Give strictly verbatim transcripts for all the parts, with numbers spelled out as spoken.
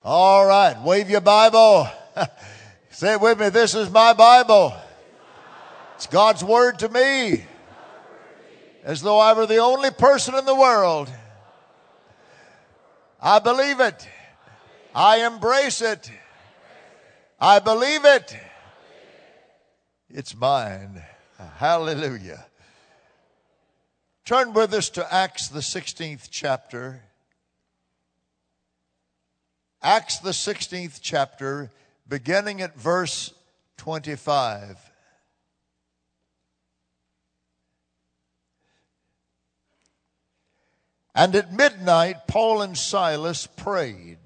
All right, wave your Bible. Say it with me. This is my Bible. It's God's word to me. As though I were the only person in the world. I believe it. I embrace it. I believe it. It's mine. Hallelujah. Turn with us to Acts, the sixteenth chapter. Acts, the sixteenth chapter, beginning at verse twenty-five. And at midnight, Paul and Silas prayed.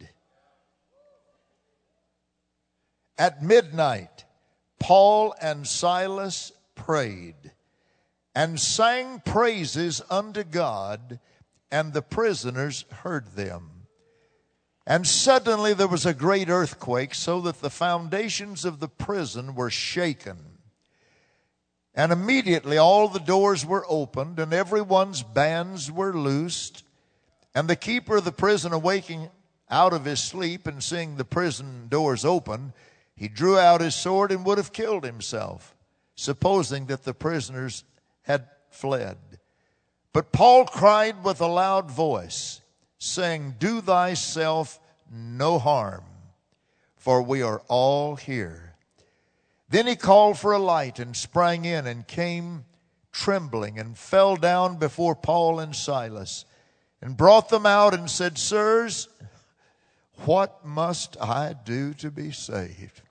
At midnight, Paul and Silas prayed and sang praises unto God, and the prisoners heard them. And suddenly there was a great earthquake, so that the foundations of the prison were shaken. And immediately all the doors were opened, and everyone's bands were loosed. And the keeper of the prison, awaking out of his sleep and seeing the prison doors open, he drew out his sword and would have killed himself, supposing that the prisoners had fled. But Paul cried with a loud voice, saying, Do thyself no harm, for we are all here. Then he called for a light and sprang in and came trembling and fell down before Paul and Silas and brought them out and said, Sirs, what must I do to be saved?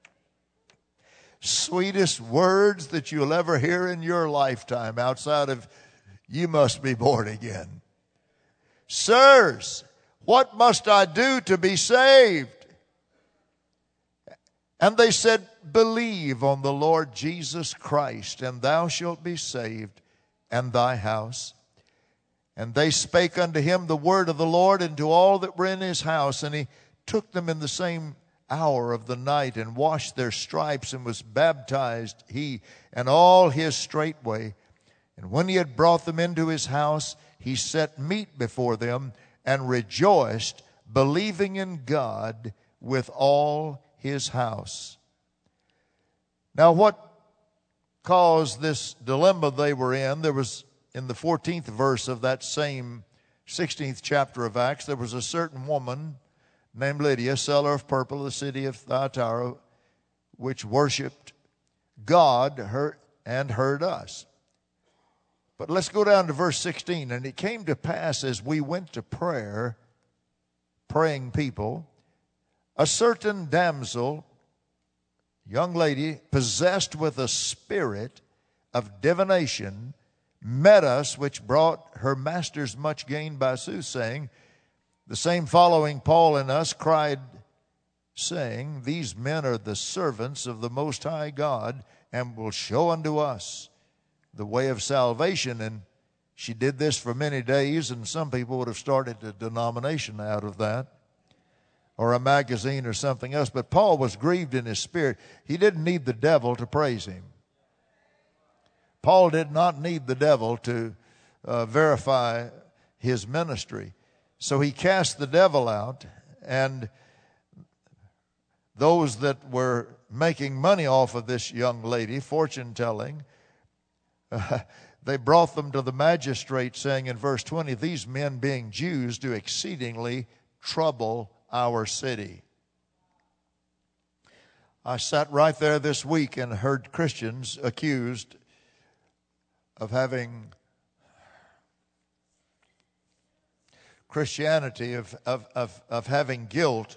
Sweetest words that you'll ever hear in your lifetime outside of you must be born again. Sirs, what must I do to be saved? And they said, Believe on the Lord Jesus Christ, and thou shalt be saved, and thy house. And they spake unto him the word of the Lord, and to all that were in his house. And he took them in the same hour of the night, and washed their stripes, and was baptized, he and all his straightway. And when he had brought them into his house, he set meat before them, and rejoiced, believing in God with all his house. Now what caused this dilemma they were in? There was, in the fourteenth verse of that same sixteenth chapter of Acts, there was a certain woman named Lydia, seller of purple of the city of Thyatira, which worshipped God her, and heard us. But let's go down to verse sixteen. And it came to pass as we went to prayer, praying people, a certain damsel, young lady, possessed with a spirit of divination, met us, which brought her masters much gain by soothsaying. The same following Paul and us cried, saying, These men are the servants of the Most High God, and will show unto us the way of salvation. And she did this for many days, and some people would have started a denomination out of that, or a magazine or something else. But Paul was grieved in his spirit. He didn't need the devil to praise him. Paul did not need the devil to uh, verify his ministry. So he cast the devil out, and those that were making money off of this young lady, fortune telling, uh, they brought them to the magistrate, saying in verse twenty, These men, being Jews, do exceedingly trouble our city. I sat right there this week and heard Christians accused of having Christianity, of, of, of, of having guilt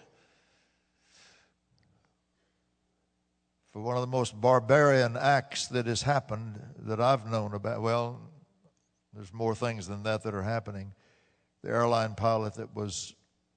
for one of the most barbarian acts that has happened that I've known about. Well, there's more things than that that are happening. The airline pilot that was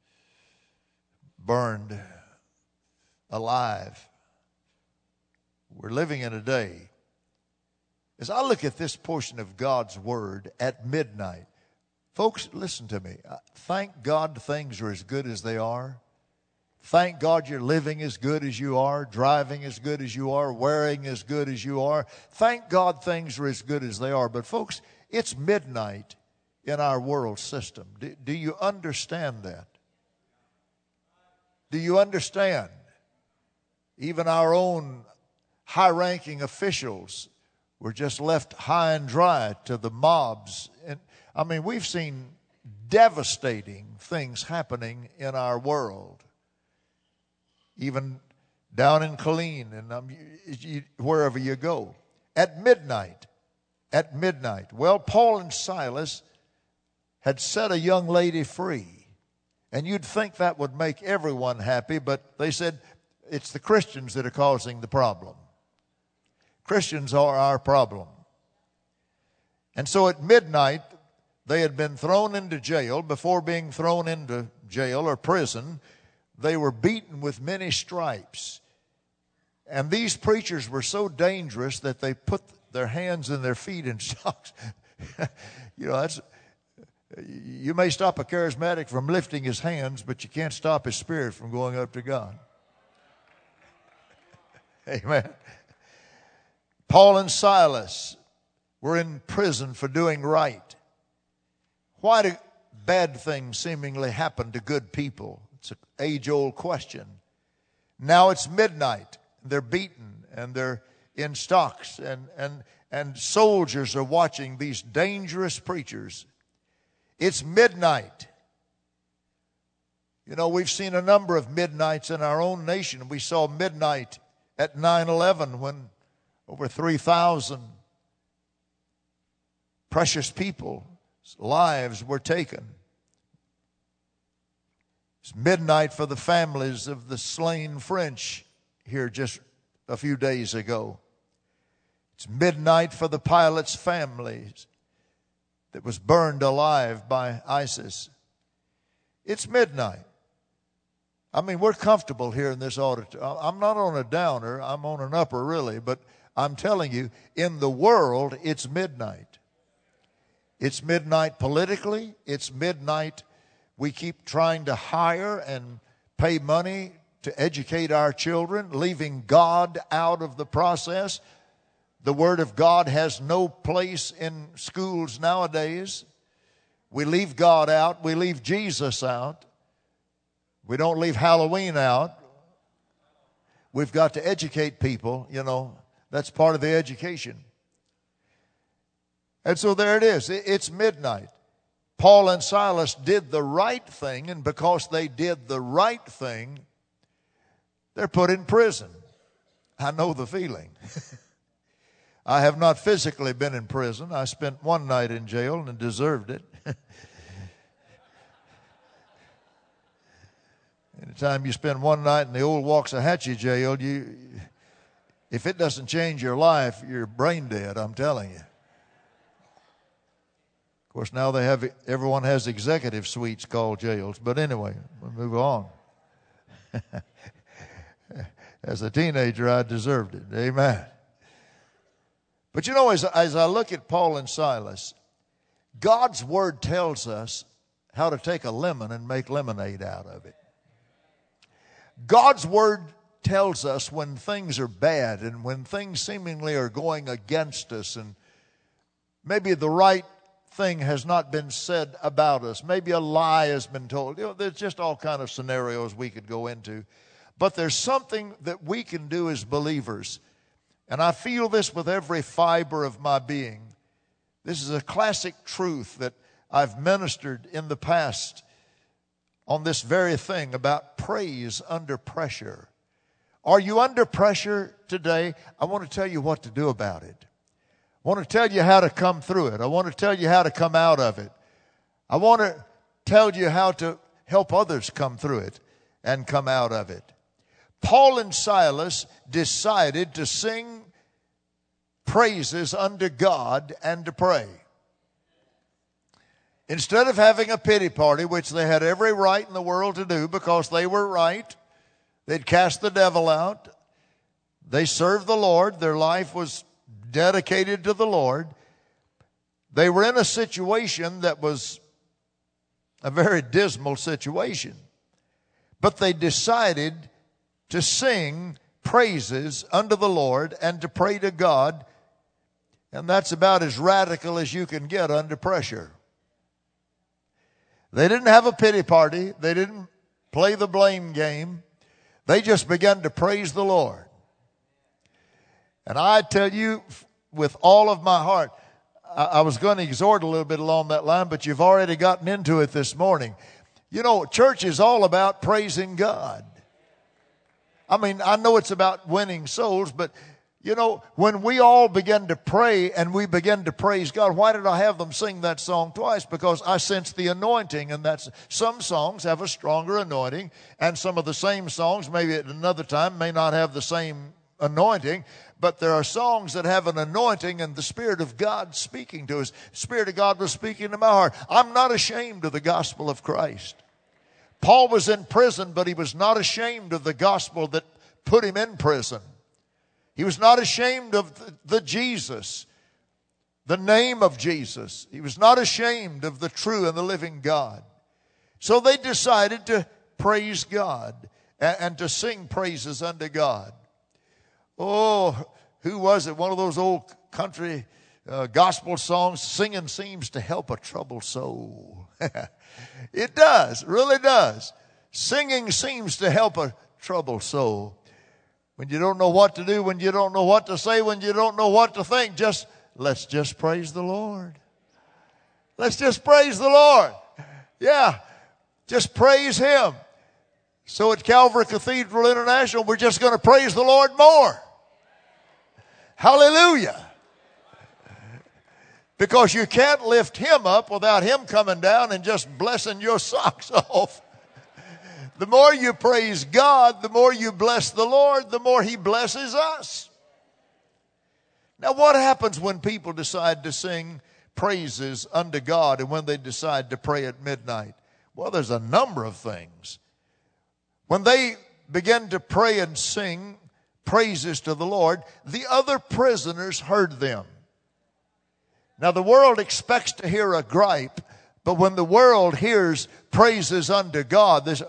burned alive. We're living in a day. As I look at this portion of God's Word at midnight, folks, listen to me. Thank God things are as good as they are. Thank God you're living as good as you are, driving as good as you are, wearing as good as you are. Thank God things are as good as they are. But folks, it's midnight in our world system. Do, do you understand that? Do you understand? Even our own high-ranking officials were just left high and dry to the mobs. And I mean, we've seen devastating things happening in our world. Even down in Killeen and um, you, wherever you go. At midnight, at midnight. Well, Paul and Silas had set a young lady free. And you'd think that would make everyone happy, but they said it's the Christians that are causing the problem. Christians are our problem. And so at midnight, they had been thrown into jail. Before being thrown into jail or prison, they were beaten with many stripes. And these preachers were so dangerous that they put their hands and their feet in stocks. You know, that's, you may stop a charismatic from lifting his hands, but you can't stop his spirit from going up to God. Amen. Paul and Silas were in prison for doing right. Why do bad things seemingly happen to good people? It's an age-old question. Now it's midnight. They're beaten and they're in stocks, and, and, and soldiers are watching these dangerous preachers. It's midnight. You know, we've seen a number of midnights in our own nation. We saw midnight at nine eleven when over three thousand precious people's lives were taken. It's midnight for the families of the slain French here just a few days ago. It's midnight for the pilot's families that was burned alive by ISIS. It's midnight. I mean, we're comfortable here in this auditorium. I'm not on a downer. I'm on an upper, really. But I'm telling you, in the world, it's midnight. It's midnight politically. It's midnight. We keep trying to hire and pay money to educate our children, leaving God out of the process. The Word of God has no place in schools nowadays. We leave God out. We leave Jesus out. We don't leave Halloween out. We've got to educate people, you know. That's part of the education. And so there it is. It's midnight. Paul and Silas did the right thing, and because they did the right thing, they're put in prison. I know the feeling. I have not physically been in prison. I spent one night in jail and deserved it. Anytime you spend one night in the old Waxahachie jail, you, if it doesn't change your life, you're brain dead, I'm telling you. Of course, now they have, everyone has executive suites called jails. But anyway, we'll move on. As a teenager, I deserved it. Amen. But you know, as, as I look at Paul and Silas, God's Word tells us how to take a lemon and make lemonade out of it. God's Word tells us when things are bad and when things seemingly are going against us, and maybe the right thing has not been said about us. Maybe a lie has been told. You know, there's just all kind of scenarios we could go into. But there's something that we can do as believers. And I feel this with every fiber of my being. This is a classic truth that I've ministered in the past on this very thing about praise under pressure. Are you under pressure today? I want to tell you what to do about it. I want to tell you how to come through it. I want to tell you how to come out of it. I want to tell you how to help others come through it and come out of it. Paul and Silas decided to sing praises unto God and to pray. Instead of having a pity party, which they had every right in the world to do because they were right, they'd cast the devil out, they served the Lord, their life was dedicated to the Lord. They were in a situation that was a very dismal situation. But they decided to sing praises unto the Lord and to pray to God. And that's about as radical as you can get under pressure. They didn't have a pity party. They didn't play the blame game. They just began to praise the Lord. And I tell you, with all of my heart, I, I was going to exhort a little bit along that line, but you've already gotten into it this morning. You know, church is all about praising God. I mean, I know it's about winning souls, but you know, when we all begin to pray and we begin to praise God, why did I have them sing that song twice? Because I sense the anointing, and that's, some songs have a stronger anointing, and some of the same songs, maybe at another time, may not have the same anointing, but there are songs that have an anointing and the Spirit of God speaking to us. The Spirit of God was speaking to my heart. I'm not ashamed of the gospel of Christ. Paul was in prison, but he was not ashamed of the gospel that put him in prison. He was not ashamed of the, the Jesus, the name of Jesus. He was not ashamed of the true and the living God. So they decided to praise God and, and to sing praises unto God. Oh, who was it? One of those old country uh, gospel songs, singing seems to help a troubled soul. It does, really does. Singing seems to help a troubled soul. When you don't know what to do, when you don't know what to say, when you don't know what to think, just let's just praise the Lord. Let's just praise the Lord. Yeah, just praise Him. So at Calvary Cathedral International, we're just going to praise the Lord more. Hallelujah. Because you can't lift Him up without Him coming down and just blessing your socks off. The more you praise God, the more you bless the Lord, the more He blesses us. Now, what happens when people decide to sing praises unto God and when they decide to pray at midnight? Well, there's a number of things. When they begin to pray and sing praises to the Lord, the other prisoners heard them. Now, the world expects to hear a gripe, but when the world hears praises unto God, there's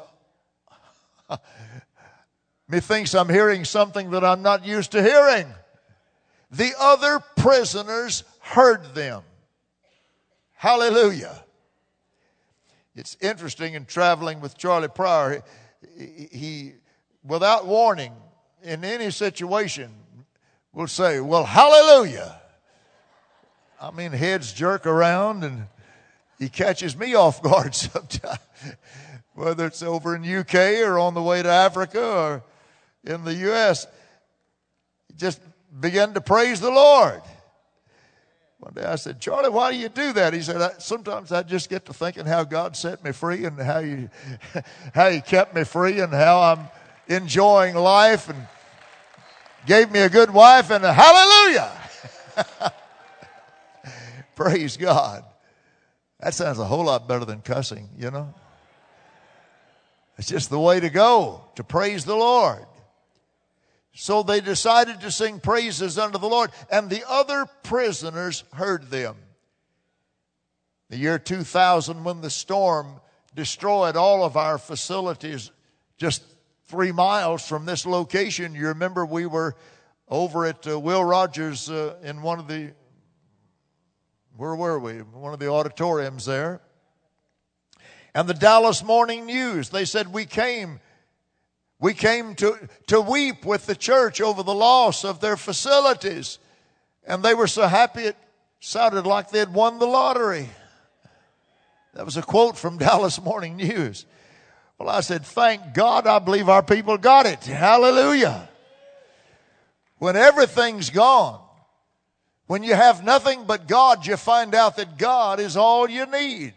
methinks I'm hearing something that I'm not used to hearing. The other prisoners heard them. Hallelujah. It's interesting in traveling with Charlie Pryor, he, he without warning, in any situation, will say, well, hallelujah. I mean, heads jerk around, and he catches me off guard sometimes. Whether it's over in U K or on the way to Africa or in the U S, just began to praise the Lord. One day I said, Charlie, why do you do that? He said, sometimes I just get to thinking how God set me free and how you, how He kept me free and how I'm enjoying life and gave me a good wife, and a hallelujah. Praise God. That sounds a whole lot better than cussing, you know. It's just the way to go, to praise the Lord. So they decided to sing praises unto the Lord, and the other prisoners heard them. The year two thousand, when the storm destroyed all of our facilities just three miles from this location, you remember we were over at uh, Will Rogers uh, in one of the, where were we? One of the auditoriums there. And the Dallas Morning News, they said we came, we came to, to weep with the church over the loss of their facilities. And they were so happy it sounded like they'd won the lottery. That was a quote from Dallas Morning News. Well, I said, thank God, I believe our people got it. Hallelujah. When everything's gone, when you have nothing but God, you find out that God is all you need.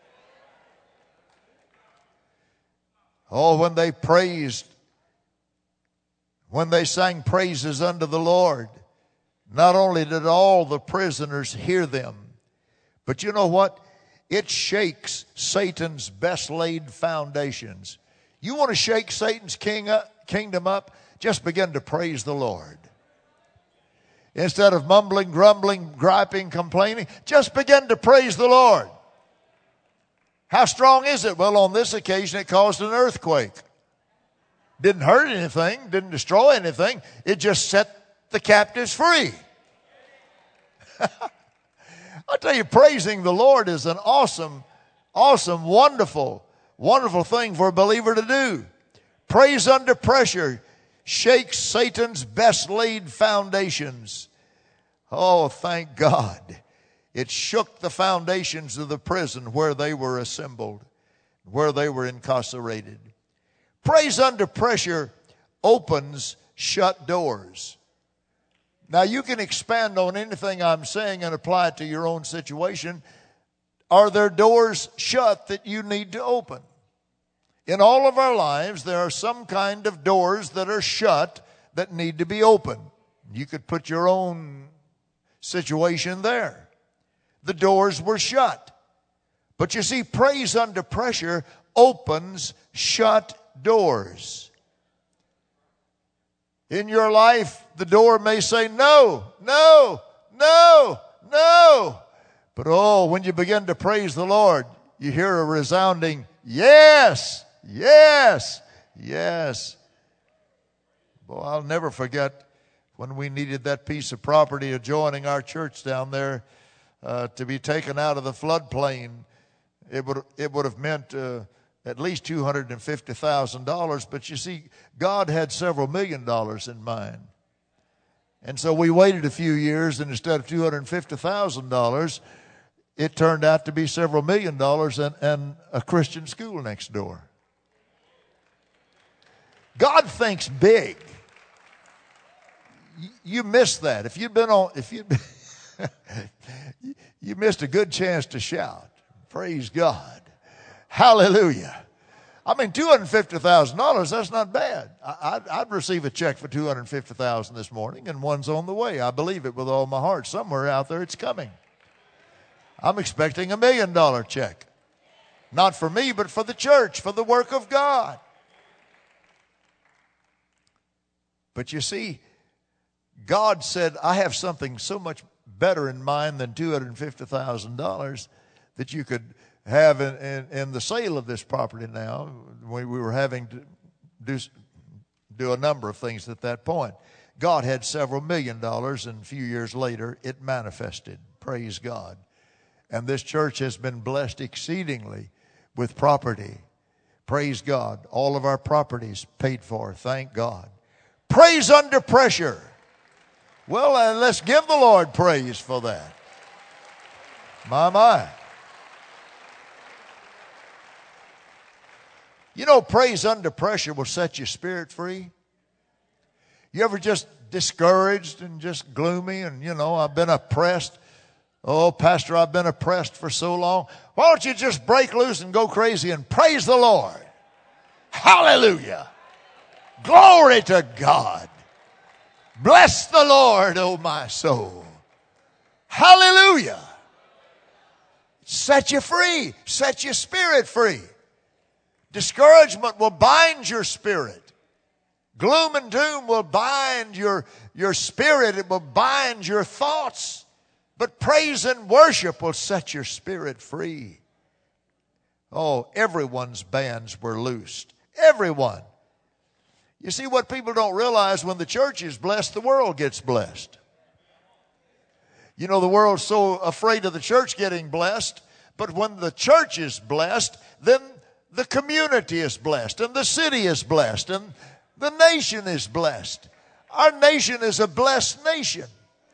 Oh, when they praised, when they sang praises unto the Lord, not only did all the prisoners hear them, but you know what? It shakes Satan's best laid foundations. You want to shake Satan's king up, kingdom up? Just begin to praise the Lord. Instead of mumbling, grumbling, griping, complaining, just begin to praise the Lord. How strong is it? Well, on this occasion, it caused an earthquake. Didn't hurt anything, didn't destroy anything. It just set the captives free. I tell you, praising the Lord is an awesome, awesome, wonderful Wonderful thing for a believer to do. Praise under pressure shakes Satan's best laid foundations. Oh, thank God. It shook the foundations of the prison where they were assembled, where they were incarcerated. Praise under pressure opens shut doors. Now, you can expand on anything I'm saying and apply it to your own situation. Are there doors shut that you need to open? In all of our lives, there are some kind of doors that are shut that need to be opened. You could put your own situation there. The doors were shut. But you see, praise under pressure opens shut doors. In your life, the door may say no, no, no, no. But oh, when you begin to praise the Lord, you hear a resounding yes, yes, yes. Boy, I'll never forget when we needed that piece of property adjoining our church down there uh, to be taken out of the floodplain. It would it would have meant uh, at least two hundred fifty thousand dollars. But you see, God had several million dollars in mind. And so we waited a few years, and instead of two hundred fifty thousand dollars, it turned out to be several million dollars and, and a Christian school next door. God thinks big. You missed that. If you'd been on, if you you missed a good chance to shout. Praise God. Hallelujah. I mean, two hundred fifty thousand dollars, that's not bad. I, I'd, I'd receive a check for two hundred fifty thousand dollars this morning, and one's on the way. I believe it with all my heart. Somewhere out there it's coming. I'm expecting a million dollar check. Not for me, but for the church, for the work of God. But you see, God said, I have something so much better in mind than two hundred fifty thousand dollars that you could have in, in, in the sale of this property now. We, we were having to do, do a number of things at that point. God had several million dollars, and a few years later, it manifested. Praise God. And this church has been blessed exceedingly with property. Praise God. All of our properties paid for. Thank God. Praise under pressure. Well, uh, let's give the Lord praise for that. My, my. You know, praise under pressure will set your spirit free. You ever just discouraged and just gloomy and, you know, I've been oppressed. Oh, Pastor, I've been oppressed for so long. Why don't you just break loose and go crazy and praise the Lord? Hallelujah. Glory to God. Bless the Lord, oh my soul. Hallelujah. Set you free. Set your spirit free. Discouragement will bind your spirit. Gloom and doom will bind your, your spirit. It will bind your thoughts. But praise and worship will set your spirit free. Oh, everyone's bands were loosed. Everyone. You see, what people don't realize, when the church is blessed, the world gets blessed. You know, the world's so afraid of the church getting blessed, but when the church is blessed, then the community is blessed, and the city is blessed, and the nation is blessed. Our nation is a blessed nation.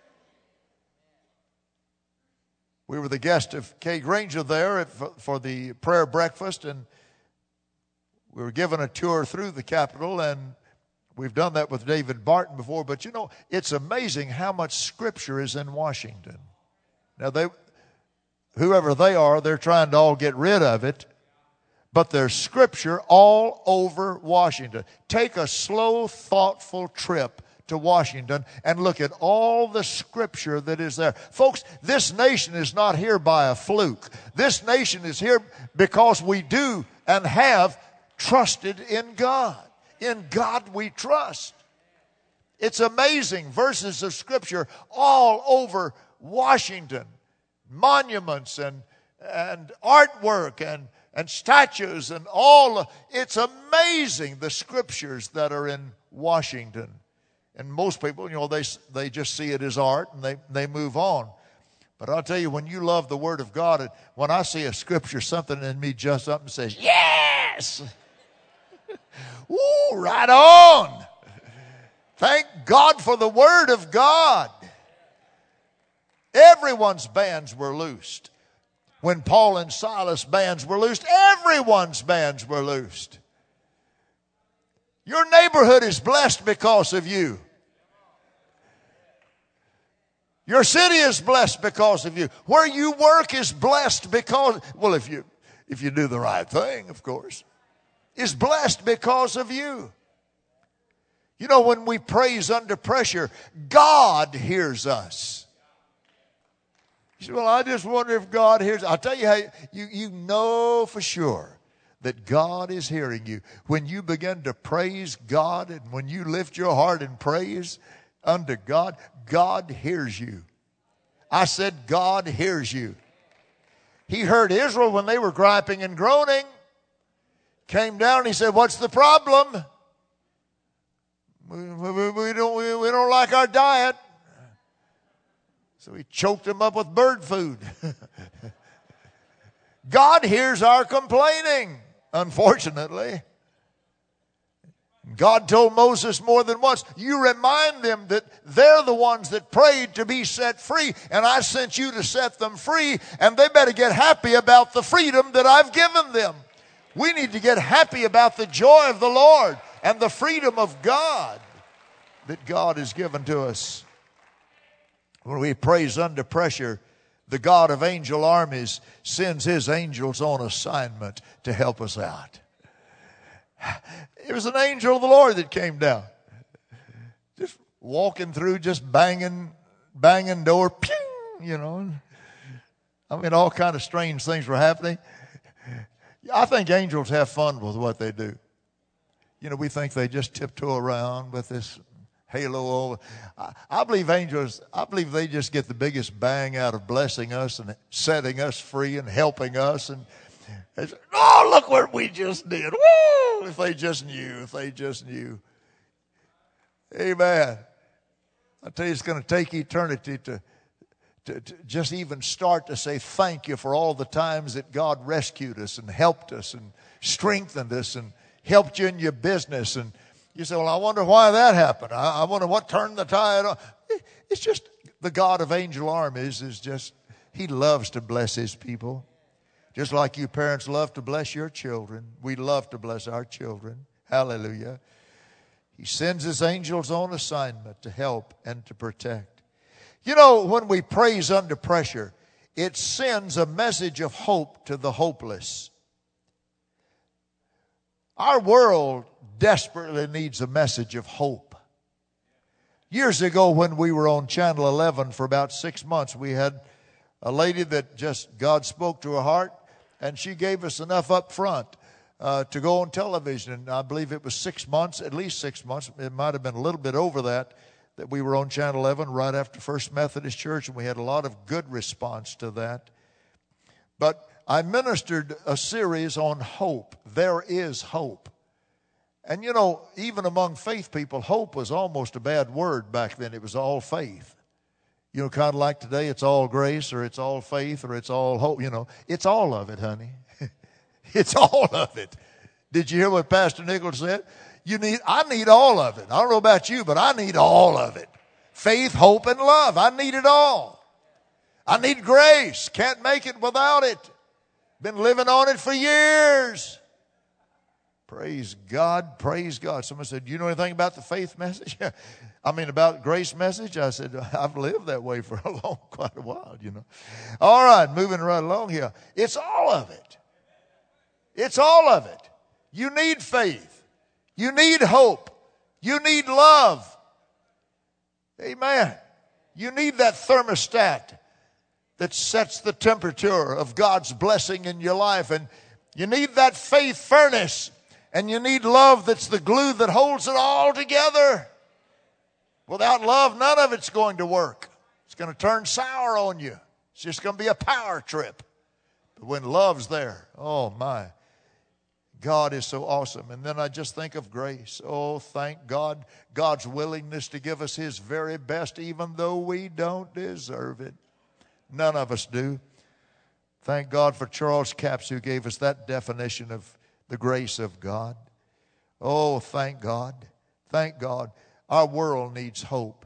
We were the guest of Kay Granger there for the prayer breakfast, and we were given a tour through the Capitol, and we've done that with David Barton before. But you know, it's amazing how much Scripture is in Washington. Now, they, whoever they are, they're trying to all get rid of it, but there's Scripture all over Washington. Take a slow, thoughtful trip to Washington and look at all the Scripture that is there. Folks, this nation is not here by a fluke. This nation is here because we do and have trusted in God. In God we trust. It's amazing. Verses of Scripture all over Washington. Monuments and, and artwork and, and statues and all. It's amazing, the Scriptures that are in Washington. And most people, you know, they they just see it as art and they, they move on. But I'll tell you, when you love the Word of God, when I see a Scripture, something in me jumps up and says, yeah! yes. Woo, right on. Thank God for the Word of God. Everyone's bands were loosed. When Paul and Silas' bands were loosed, everyone's bands were loosed. Your neighborhood is blessed because of you. Your city is blessed because of you. Where you work is blessed because, well, if you if you do the right thing, of course, is blessed because of you. You know, when we praise under pressure, God hears us. You say, well, I just wonder if God hears. I'll tell you how you, you know for sure that God is hearing you. When you begin to praise God and when you lift your heart in praise unto God, God hears you. I said God hears you. He heard Israel when they were griping and groaning. Came down and he said, what's the problem? We, we, we, don't, we, we don't like our diet. So he choked them up with bird food. God hears our complaining, unfortunately. God told Moses more than once, you remind them that they're the ones that prayed to be set free, and I sent you to set them free, and they better get happy about the freedom that I've given them. We need to get happy about the joy of the Lord and the freedom of God that God has given to us. When we praise under pressure, the God of angel armies sends his angels on assignment to help us out. It was an angel of the Lord that came down. Just walking through, just banging, banging door, pew, you know. I mean, all kind of strange things were happening. I think angels have fun with what they do. You know, we think they just tiptoe around with this halo over. I, I believe angels, I believe they just get the biggest bang out of blessing us and setting us free and helping us. And it's, oh, look what we just did. Woo! If they just knew, if they just knew. Amen. I tell you, it's going to take eternity to, to, to just even start to say thank you for all the times that God rescued us and helped us and strengthened us and helped you in your business. And you say, well, I wonder why that happened. I, I wonder what turned the tide on. It's just the God of angel armies is just, he loves to bless his people. Just like you parents love to bless your children. We love to bless our children. Hallelujah. He sends his angels on assignment to help and to protect. You know, when we praise under pressure, it sends a message of hope to the hopeless. Our world desperately needs a message of hope. Years ago when we were on Channel eleven for about six months, we had a lady that just, God spoke to her heart, and she gave us enough up front uh, to go on television. And I believe it was six months, at least six months. It might have been a little bit over that, that we were on Channel eleven right after First Methodist Church, and we had a lot of good response to that. But I ministered a series on hope. There is hope. And you know, even among faith people, hope was almost a bad word back then. It was all faith. You know, kind of like today, it's all grace, or it's all faith, or it's all hope. You know, it's all of it, honey. It's all of it. Did you hear what Pastor Nichols said? You need, I need all of it. I don't know about you, but I need all of it. Faith, hope, and love. I need it all. I need grace. Can't make it without it. Been living on it for years. Praise God, praise God. Someone said, do you know anything about the faith message? I mean, about grace message? I said, I've lived that way for a long, quite a while, you know. All right, moving right along here. It's all of it. It's all of it. You need faith. You need hope. You need love. Amen. You need that thermostat that sets the temperature of God's blessing in your life. And you need that faith furnace. And you need love that's the glue that holds it all together. Without love, none of it's going to work. It's going to turn sour on you. It's just going to be a power trip. But when love's there, oh my, God is so awesome. And then I just think of grace. Oh, thank God. God's willingness to give us his very best, even though we don't deserve it. None of us do. Thank God for Charles Capps, who gave us that definition of the grace of God. Oh, thank God. Thank God. Our world needs hope.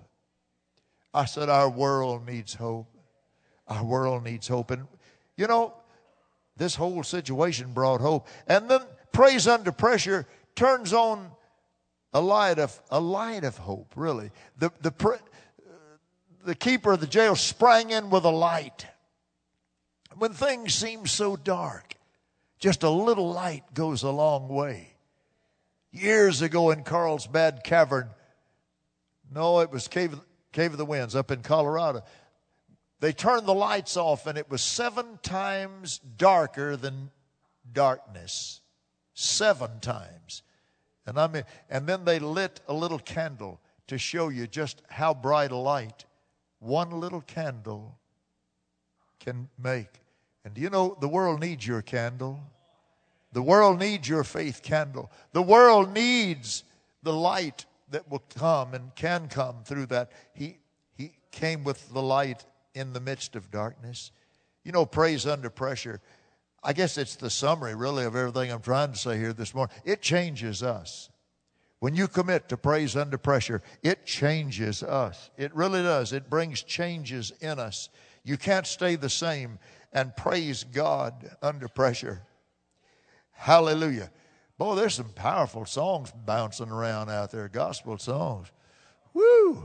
I said our world needs hope. Our world needs hope. And, you know, this whole situation brought hope. And then praise under pressure turns on a light of a light of hope, really. The, the, the keeper of the jail sprang in with a light. When things seem so dark, just a little light goes a long way. Years ago in Carlsbad Cavern, no, it was Cave, Cave of the Winds up in Colorado, they turned the lights off and it was seven times darker than darkness. Seven times. And I mean, and then they lit a little candle to show you just how bright a light one little candle can make. And do you know the world needs your candle? The world needs your faith candle. The world needs the light that will come and can come through that. He, he came with the light in the midst of darkness. You know, praise under pressure. I guess it's the summary, really, of everything I'm trying to say here this morning. It changes us. When you commit to praise under pressure, it changes us. It really does. It brings changes in us. You can't stay the same and praise God under pressure. Hallelujah. Boy, there's some powerful songs bouncing around out there, gospel songs. Woo!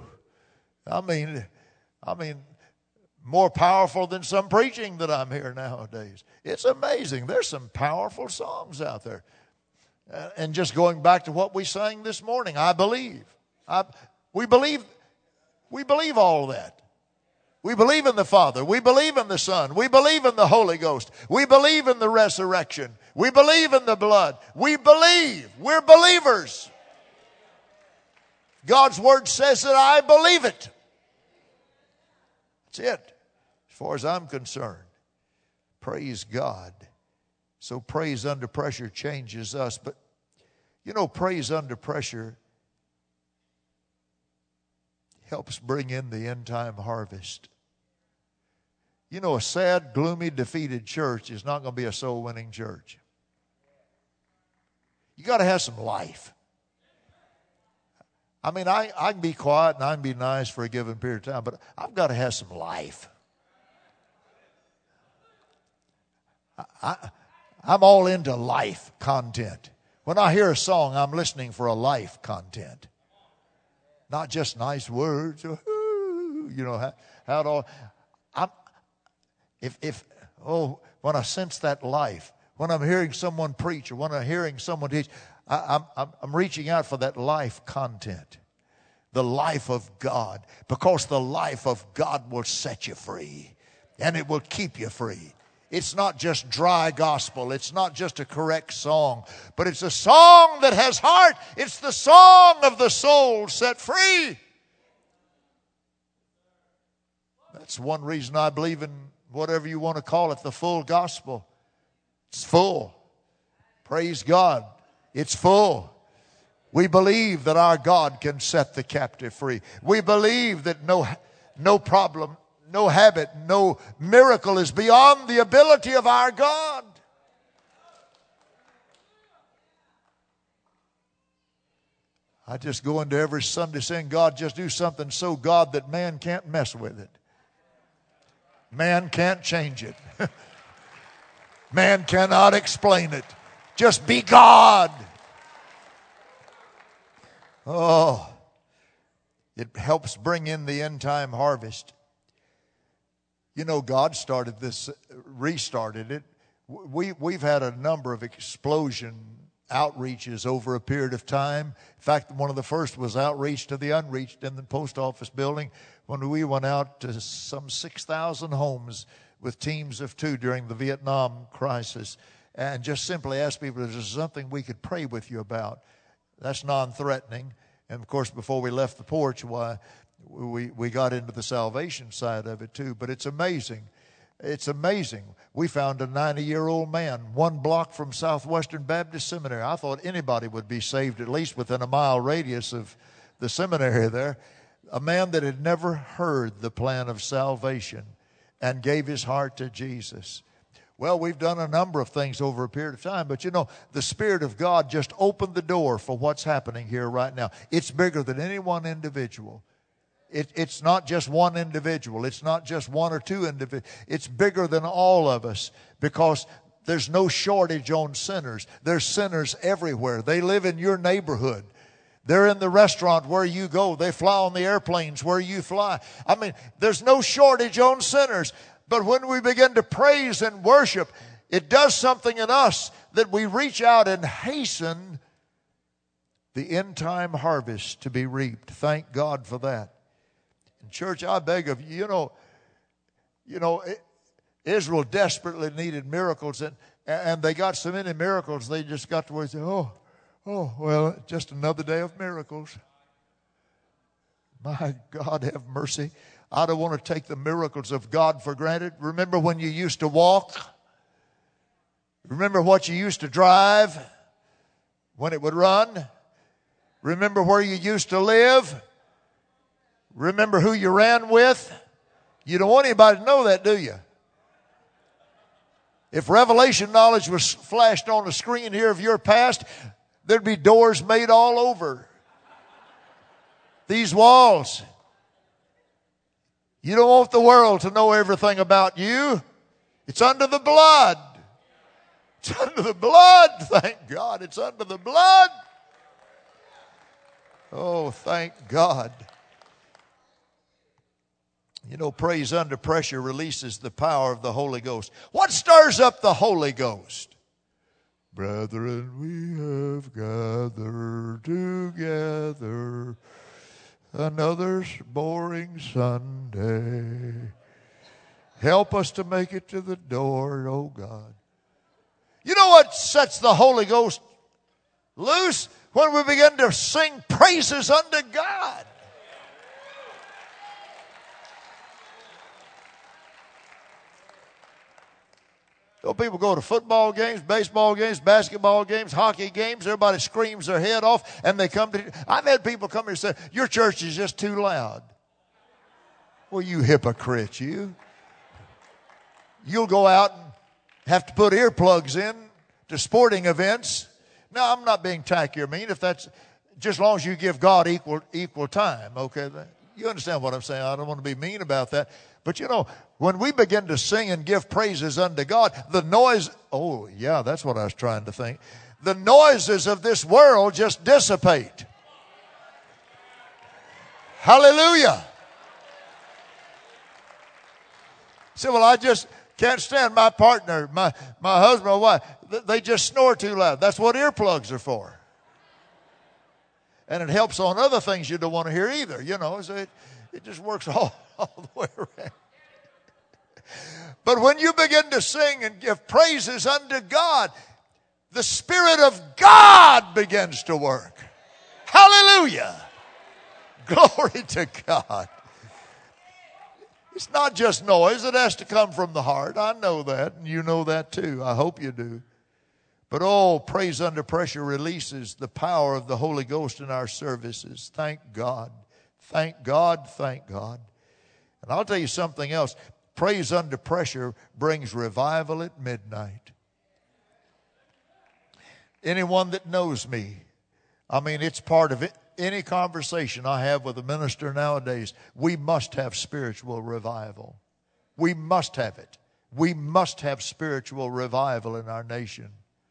I mean, I mean, more powerful than some preaching that I'm hearing nowadays. It's amazing. There's some powerful songs out there. Uh, and just going back to what we sang this morning, I believe. I, we believe. We believe all that. We believe in the Father. We believe in the Son. We believe in the Holy Ghost. We believe in the resurrection. We believe in the blood. We believe. We're believers. God's Word says that I believe it. That's it, as far as I'm concerned. Praise God. So praise under pressure changes us. But, you know, praise under pressure helps bring in the end-time harvest. You know, a sad, gloomy, defeated church is not going to be a soul-winning church. You got to have some life. I mean, I, I can be quiet and I can be nice for a given period of time, but I've got to have some life. I, I, I'm all into life content. When I hear a song, I'm listening for a life content. Not just nice words, you know, how, how it all. I'm, if, if, oh, when I sense that life, when I'm hearing someone preach or when I'm hearing someone teach, I, I'm, I'm, I'm reaching out for that life content. The life of God. Because the life of God will set you free. And it will keep you free. It's not just dry gospel. It's not just a correct song. But it's a song that has heart. It's the song of the soul set free. That's one reason I believe in whatever you want to call it, the full gospel. It's full. Praise God. It's full. We believe that our God can set the captive free. We believe that no, no problem, no habit, no miracle is beyond the ability of our God. I just go into every Sunday saying, God, just do something so God that man can't mess with it. Man can't change it. Man cannot explain it. Just be God. Oh, it helps bring in the end time harvest. You know, God started this, restarted it. We, we've had a number of explosion outreaches over a period of time. In fact, one of the first was outreach to the unreached in the post office building when we went out to some six thousand homes with teams of two during the Vietnam crisis and just simply asked people, is there something we could pray with you about? That's non-threatening. And, of course, before we left the porch, why, we, we got into the salvation side of it, too. But it's amazing. It's amazing. We found a ninety-year-old man one block from Southwestern Baptist Seminary. I thought anybody would be saved at least within a mile radius of the seminary there. A man that had never heard the plan of salvation and gave his heart to Jesus. Well, we've done a number of things over a period of time, but you know, the Spirit of God just opened the door for what's happening here right now. It's bigger than any one individual. It, it's not just one individual. It's not just one or two individuals. It's bigger than all of us, because there's no shortage on sinners. There's sinners everywhere. They live in your neighborhood. They're in the restaurant where you go. They fly on the airplanes where you fly. I mean, there's no shortage on sinners. But when we begin to praise and worship, it does something in us that we reach out and hasten the end time harvest to be reaped. Thank God for that. And church, I beg of you, you know, you know, Israel desperately needed miracles, and, and they got so many miracles, they just got to where they say, oh, oh, well, just another day of miracles. My God, have mercy. I don't want to take the miracles of God for granted. Remember when you used to walk? Remember what you used to drive when it would run? Remember where you used to live? Remember who you ran with? You don't want anybody to know that, do you? If revelation knowledge was flashed on the screen here of your past, there'd be doors made all over these walls. You don't want the world to know everything about you. It's under the blood. It's under the blood. Thank God. It's under the blood. Oh, thank God. You know, praise under pressure releases the power of the Holy Ghost. What stirs up the Holy Ghost? Brethren, we have gathered together another boring Sunday. Help us to make it to the door, oh God. You know what sets the Holy Ghost loose? When we begin to sing praises unto God. So people go to football games, baseball games, basketball games, hockey games. Everybody screams their head off, and they come to. I've had people come here and say, "Your church is just too loud." Well, you hypocrite, you. You'll go out and have to put earplugs in to sporting events. Now, I'm not being tacky or mean. If that's just as long as you give God equal equal time, okay? You understand what I'm saying? I don't want to be mean about that. But you know, when we begin to sing and give praises unto God, the noise, oh yeah, that's what I was trying to think. The noises of this world just dissipate. Hallelujah. Say, well, I just can't stand my partner, my, my husband or wife. They just snore too loud. That's what earplugs are for. And it helps on other things you don't want to hear either. You know, so it, it just works all, all the way around. But when you begin to sing and give praises unto God, the Spirit of God begins to work. Hallelujah. Glory to God. It's not just noise. It has to come from the heart. I know that, and you know that too. I hope you do. But oh, praise under pressure releases the power of the Holy Ghost in our services. Thank God. Thank God. Thank God. And I'll tell you something else. Praise under pressure brings revival at midnight. Anyone that knows me, I mean, it's part of it. Any conversation I have with a minister nowadays, we must have spiritual revival. We must have it. We must have spiritual revival in our nation.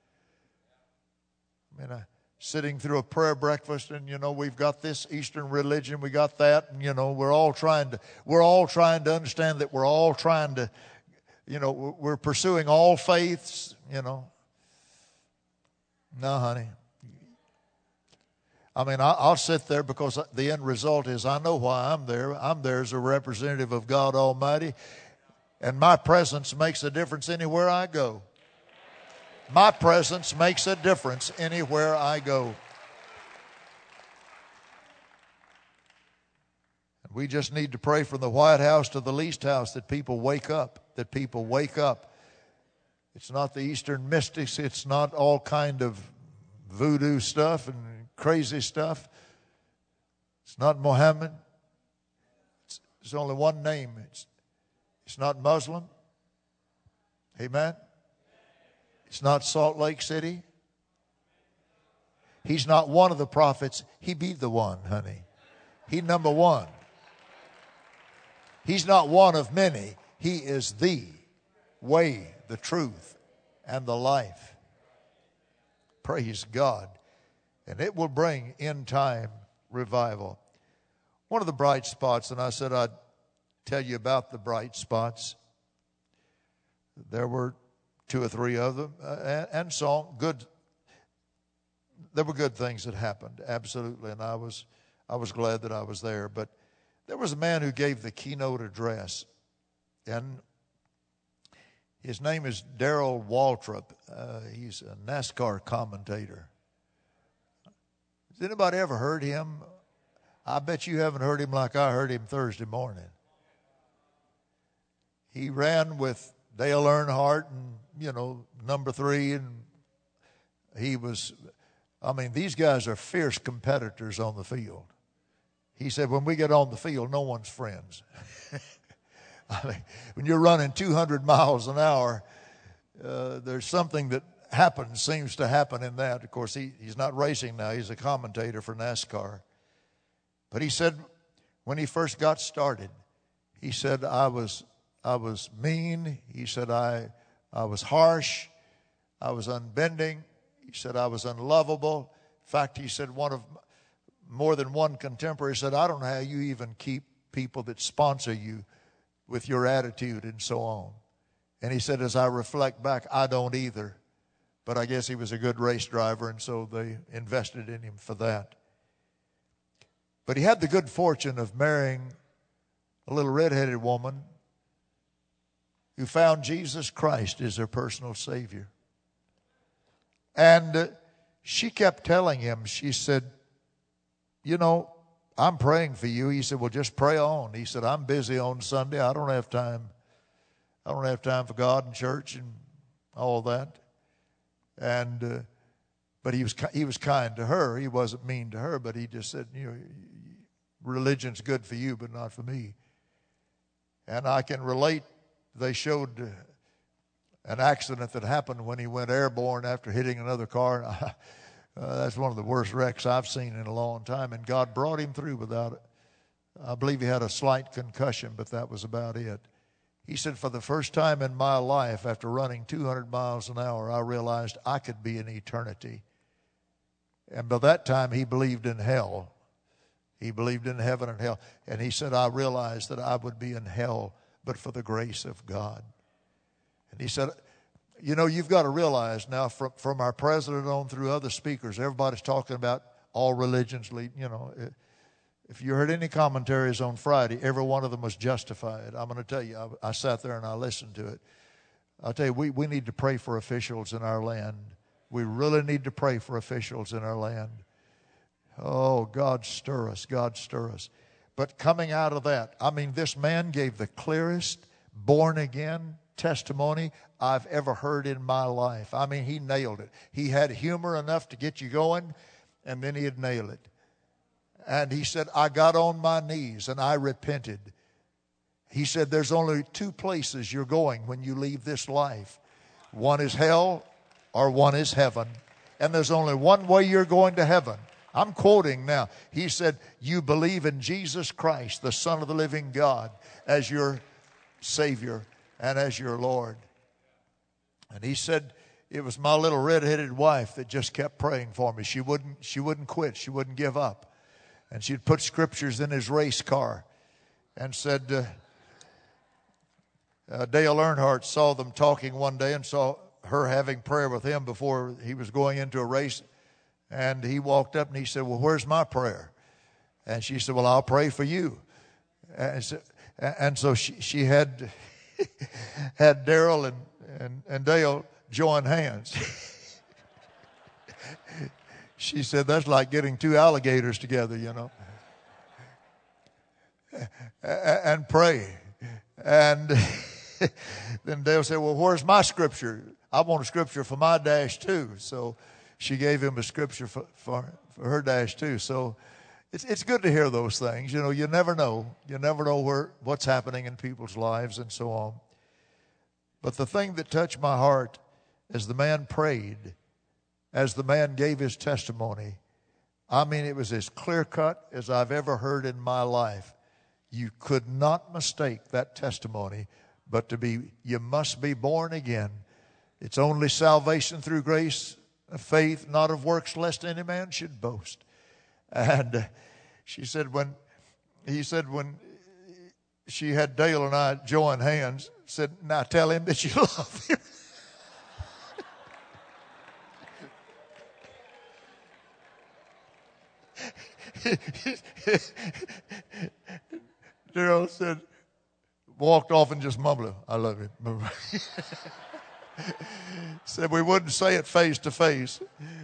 I mean, I, sitting through a prayer breakfast, and you know, we've got this Eastern religion, we got that, and you know, we're all trying to we're all trying to understand that we're all trying to, you know, we're pursuing all faiths, you know. No, honey. I mean, I'll sit there because the end result is I know why I'm there. I'm there as a representative of God Almighty, and my presence makes a difference anywhere I go. My presence makes a difference anywhere I go. We just need to pray from the White House to the least house that people wake up, that people wake up. It's not the Eastern mystics. It's not all kind of voodoo stuff and crazy stuff. It's not Mohammed. It's, it's only one name. It's, it's not Muslim. Amen. It's not Salt Lake City. He's not one of the prophets. He be the one, honey. He number one. He's not one of many. He is the way, the truth, and the life. Praise God. And it will bring end time revival. One of the bright spots, and I said I'd tell you about the bright spots. There were two or three of them, uh, and, and song, good. There were good things that happened, absolutely, and I was, I was glad that I was there. But there was a man who gave the keynote address, and his name is Darrell Waltrip. Uh, he's a NASCAR commentator. Has anybody ever heard him? I bet you haven't heard him like I heard him Thursday morning. He ran with Dale Earnhardt and, you know, number three, and he was, I mean, these guys are fierce competitors on the field. He said, when we get on the field, no one's friends. I mean, when you're running two hundred miles an hour, uh, there's something that happens, seems to happen in that. Of course, he, he's not racing now. He's a commentator for NASCAR. But he said when he first got started, he said, I was I was mean. He said, I, I was harsh. I was unbending. He said, I was unlovable. In fact, he said, one of more than one contemporary said, I don't know how you even keep people that sponsor you with your attitude and so on. And he said, as I reflect back, I don't either. But I guess he was a good race driver, and so they invested in him for that. But he had the good fortune of marrying a little redheaded woman who found Jesus Christ as her personal Savior. And uh, she kept telling him, she said, you know, I'm praying for you. He said, well, just pray on. He said, I'm busy on Sunday. I don't have time. I don't have time for God and church and all that. And uh, but he was he was kind to her. He wasn't mean to her, but he just said, you know, religion's good for you, but not for me. And I can relate. They showed uh, an accident that happened when he went airborne after hitting another car. uh, that's one of the worst wrecks I've seen in a long time. And God brought him through without it. I believe he had a slight concussion, but that was about it. He said, for the first time in my life, after running two hundred miles an hour, I realized I could be in eternity. And by that time, he believed in hell. He believed in heaven and hell. And he said, I realized that I would be in hell, but for the grace of God. And he said, you know, you've got to realize now from, from our president on through other speakers, everybody's talking about all religions lead, you know. If you heard any commentaries on Friday, every one of them was justified. I'm going to tell you, I, I sat there and I listened to it. I'll tell you, we, we need to pray for officials in our land. We really need to pray for officials in our land. Oh, God stir us, God stir us. But coming out of that, I mean, this man gave the clearest born-again testimony I've ever heard in my life. I mean, he nailed it. He had humor enough to get you going, and then he'd nail it. And he said, I got on my knees and I repented. He said, there's only two places you're going when you leave this life. One is hell or one is heaven. And there's only one way you're going to heaven. I'm quoting now. He said, you believe in Jesus Christ, the Son of the living God, as your Savior and as your Lord. And he said, it was my little red-headed wife that just kept praying for me. She wouldn't, she wouldn't quit. She wouldn't give up. And she'd put scriptures in his race car and said, uh, uh, Dale Earnhardt saw them talking one day and saw her having prayer with him before he was going into a race. And he walked up and he said, well, where's my prayer? And she said, well, I'll pray for you. And so, and so she, she had, had Darrell and, and, and Dale join hands. She said, that's like getting two alligators together, you know, and pray. And then Dale said, well, where's my scripture? I want a scripture for my dash too. So she gave him a scripture for, for, for her dash too. So it's it's good to hear those things. You know, you never know. You never know where what's happening in people's lives and so on. But the thing that touched my heart as the man prayed, as the man gave his testimony, I mean, it was as clear-cut as I've ever heard in my life. You could not mistake that testimony, but to be, you must be born again. It's only salvation through grace, faith, not of works, lest any man should boast. And she said when, he said when she had Dale and I join hands, said, now tell him that you love him. Daryl said, walked off and just mumbled, I love you. Said we wouldn't say it face to face.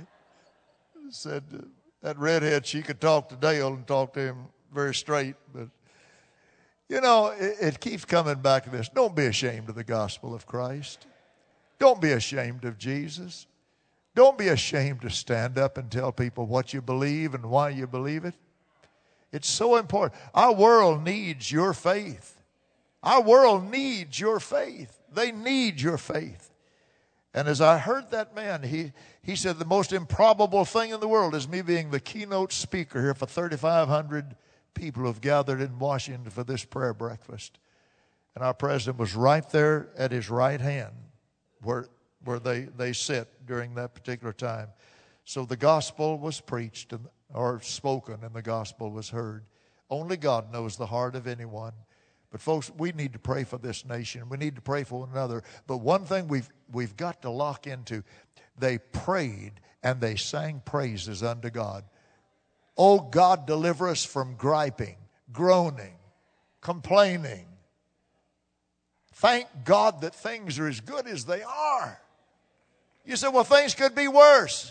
Said uh, that redhead, she could talk to Dale and talk to him very straight. But, you know, it, it keeps coming back to this. Don't be ashamed of the gospel of Christ. Don't be ashamed of Jesus. Don't be ashamed to stand up and tell people what you believe and why you believe it. It's so important. Our world needs your faith. Our world needs your faith. They need your faith. And as I heard that man, he, he said the most improbable thing in the world is me being the keynote speaker here for thirty-five hundred people who have gathered in Washington for this prayer breakfast. And our president was right there at his right hand where, where they, they sit during that particular time. So the gospel was preached and, or spoken, and the gospel was heard. Only God knows the heart of anyone. But folks, we need to pray for this nation. We need to pray for one another. But one thing we've we've got to lock into, they prayed and they sang praises unto God. Oh God, deliver us from griping, groaning, complaining. Thank God that things are as good as they are. You say, well, things could be worse.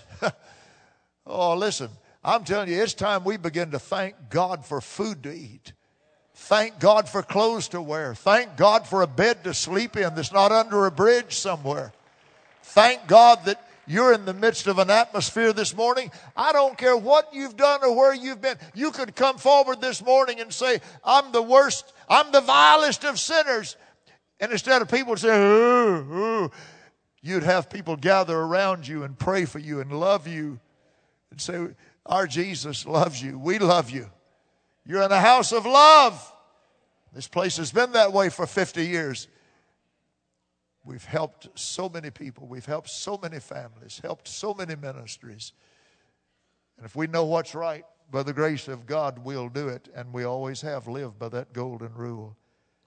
Oh, listen, I'm telling you, it's time we begin to thank God for food to eat. Thank God for clothes to wear. Thank God for a bed to sleep in that's not under a bridge somewhere. Thank God that you're in the midst of an atmosphere this morning. I don't care what you've done or where you've been. You could come forward this morning and say, I'm the worst, I'm the vilest of sinners. And instead of people saying, ooh, ooh, you'd have people gather around you and pray for you and love you and say, our Jesus loves you. We love you. You're in a house of love. This place has been that way for fifty years. We've helped so many people. We've helped so many families, helped so many ministries. And if we know what's right, by the grace of God, we'll do it. And we always have lived by that golden rule.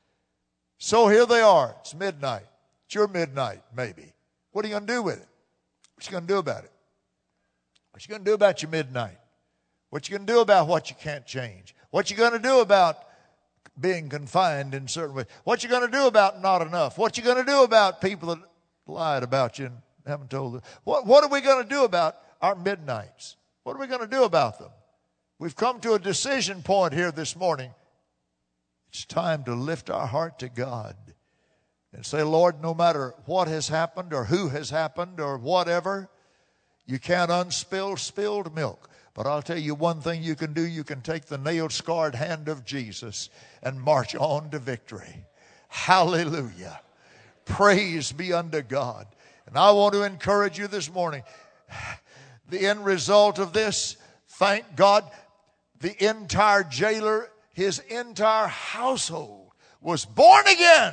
So here they are. It's midnight. It's your midnight, maybe. What are you going to do with it? What you going to do about it? What you going to do about your midnight? What you going to do about what you can't change? What you going to do about being confined in certain ways? What you going to do about not enough? What you going to do about people that lied about you and haven't told them? What, what are we going to do about our midnights? What are we going to do about them? We've come to a decision point here this morning. It's time to lift our heart to God and say, Lord, no matter what has happened or who has happened or whatever, you can't unspill spilled milk. But I'll tell you one thing you can do. You can take the nail-scarred hand of Jesus and march on to victory. Hallelujah. Praise be unto God. And I want to encourage you this morning. The end result of this, thank God, the entire jailer, his entire household was born again.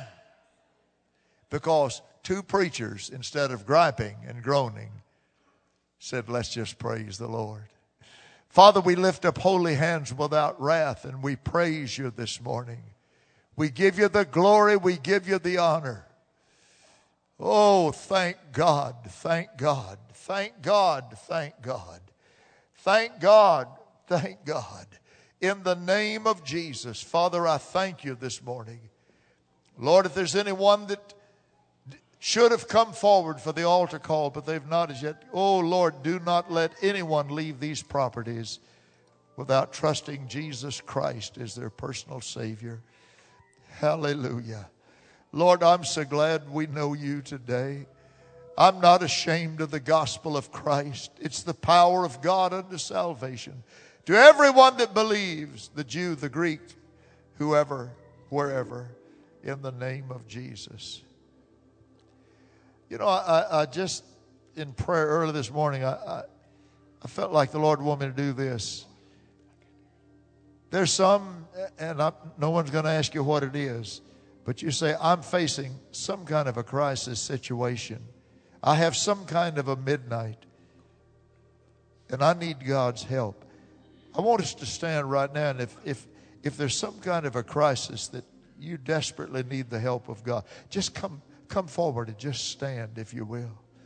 Because two preachers, instead of griping and groaning, said, let's just praise the Lord. Father, we lift up holy hands without wrath, and we praise you this morning. We give you the glory. We give you the honor. Oh, thank God. Thank God. Thank God. Thank God. Thank God. Thank God. In the name of Jesus, Father, I thank you this morning. Lord, if there's anyone that should have come forward for the altar call, but they've not as yet. Oh, Lord, do not let anyone leave these properties without trusting Jesus Christ as their personal Savior. Hallelujah. Lord, I'm so glad we know you today. I'm not ashamed of the gospel of Christ. It's the power of God unto salvation to everyone that believes, the Jew, the Greek, whoever, wherever, in the name of Jesus. You know, I, I just, in prayer early this morning, I, I, I felt like the Lord wanted me to do this. There's some, and I, no one's going to ask you what it is, but you say, I'm facing some kind of a crisis situation. I have some kind of a midnight, and I need God's help. I want us to stand right now, and if, if, if there's some kind of a crisis that you desperately need the help of God, just come, come forward and just stand, if you will.